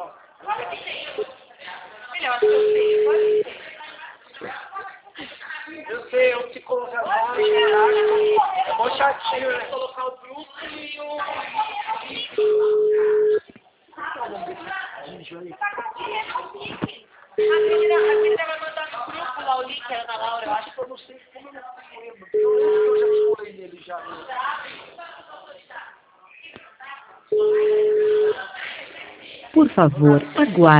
Filha, eu acho que eu sei. Eu sei, eu te colocar lá, é mó chatinho, né? Colocar o grupo e o... A menina vai mandar no grupo lá o link, era da Laura, eu acho. Eu não sei como eu não lembro. Eu lembro que eu já escolhi nele já. Por favor, aguarde.